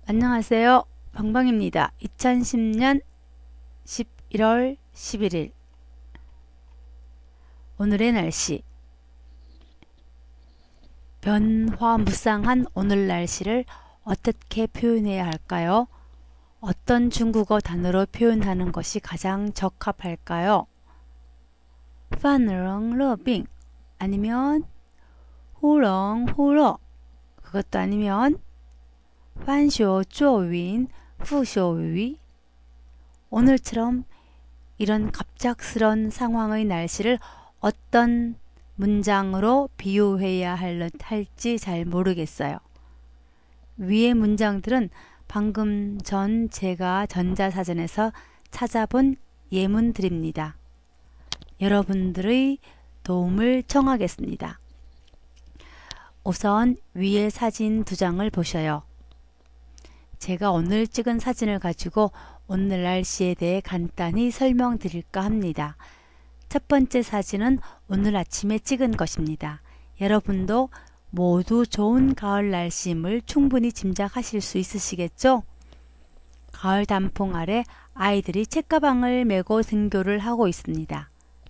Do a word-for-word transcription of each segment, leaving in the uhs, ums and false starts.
안녕하세요. 방방입니다. 이천십 년 십일월 십일일 오늘의 날씨. 변화무쌍한 오늘 날씨를 어떻게 표현해야 할까요? 어떤 중국어 단어로 표현하는 것이 가장 적합할까요? 泛冷热病 아니면 忽冷忽热 그것도 아니면 翻雪坐云 푸쇼위 오늘처럼 이런 갑작스런 상황의 날씨를 어떤 문장으로 비유해야 할지 잘 모르겠어요. 위의 문장들은 방금 전 제가 전자사전에서 찾아본 예문들입니다. 여러분들의 도움을 청하겠습니다. 우선 위의 사진 두 장을 보셔요. 제가 오늘 찍은 사진을 가지고 오늘 날씨에 대해 간단히 설명드릴까 합니다. 첫 번째 사진은 오늘 아침에 찍은 것입니다. 여러분도 모두 좋은 가을 날씨임을 충분히 짐작하실 수 있으시겠죠? 가을 단풍 아래 아이들이 책가방을 메고 등교를 하고 있습니다.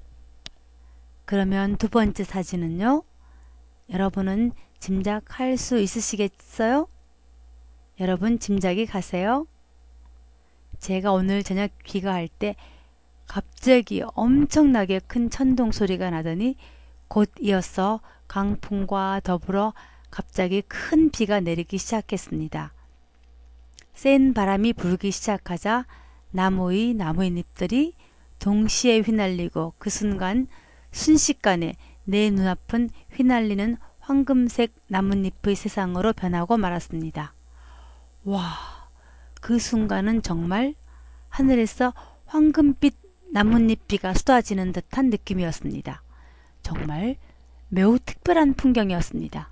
그러면 두 번째 사진은요? 여러분은 짐작할 수 있으시겠어요? 여러분 짐작이 가세요? 제가 오늘 저녁 귀가할 때 갑자기 엄청나게 큰 천둥 소리가 나더니 곧 이어서 강풍과 더불어 갑자기 큰 비가 내리기 시작했습니다. 센 바람이 불기 시작하자 나무의 나무잎들이 동시에 휘날리고 그 순간 순식간에 내 눈앞은 휘날리는 황금색 나뭇잎의 세상으로 변하고 말았습니다. 와, 그 순간은 정말 하늘에서 황금빛 나뭇잎비가 쏟아지는 듯한 느낌이었습니다. 정말 매우 특별한 풍경이었습니다.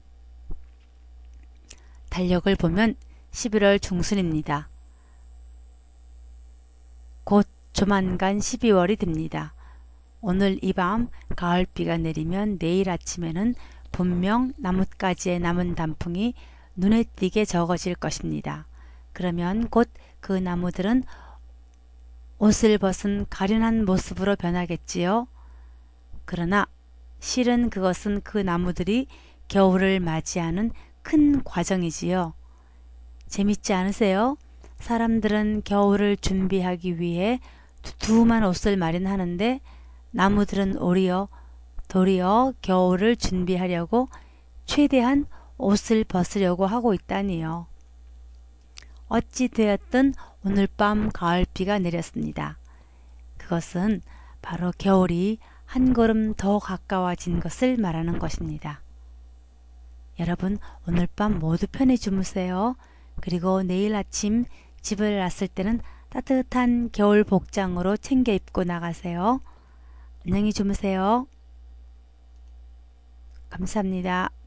달력을 보면 십일월 중순입니다. 곧 조만간 십이월이 됩니다. 오늘 이 밤 가을비가 내리면 내일 아침에는 분명 나뭇가지에 남은 단풍이 눈에 띄게 적어질 것입니다. 그러면 곧 그 나무들은 옷을 벗은 가련한 모습으로 변하겠지요. 그러나 실은 그것은 그 나무들이 겨울을 맞이하는 큰 과정이지요. 재밌지 않으세요? 사람들은 겨울을 준비하기 위해 두툼한 옷을 마련하는데 나무들은 오히려 도리어 겨울을 준비하려고 최대한 옷을 벗으려고 하고 있다니요. 어찌 되었든 오늘 밤 가을비가 내렸습니다. 그것은 바로 겨울이 한 걸음 더 가까워진 것을 말하는 것입니다. 여러분 오늘 밤 모두 편히 주무세요. 그리고 내일 아침 집을 났을 때는 따뜻한 겨울 복장으로 챙겨 입고 나가세요. 안녕히 주무세요. 감사합니다.